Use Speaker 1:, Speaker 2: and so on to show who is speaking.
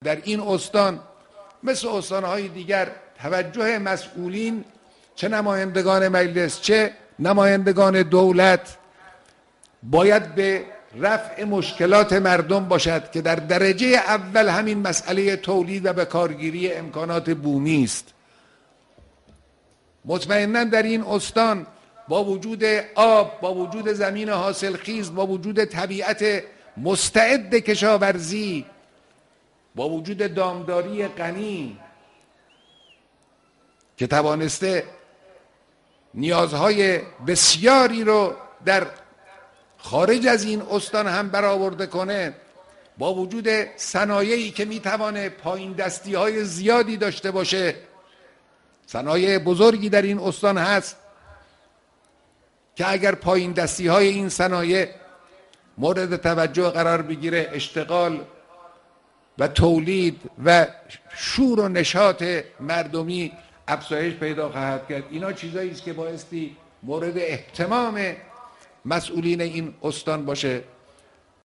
Speaker 1: در این استان مثل استانهای دیگر توجه مسئولین، چه نمایندگان مجلس چه نمایندگان دولت، باید به رفع مشکلات مردم باشد که در درجه اول همین مسئله تولید و به کارگیری امکانات بومی است. مطمئناً در این استان با وجود آب، با وجود زمین حاصلخیز، با وجود طبیعت مستعد کشاورزی، با وجود دامداری غنی که توانسته نیازهای بسیاری رو در خارج از این استان هم برآورده کنه، با وجود صنایعی که میتوانه پایین دستی های زیادی داشته باشه، صنایع بزرگی در این استان هست که اگر پایین دستی های این صنایع مورد توجه قرار بگیره، اشتغال و تولید و شور و نشاط مردمی افزایش پیدا خواهد کرد. اینا چیزایی است که بایستی مورد اهتمام مسئولین این استان باشه.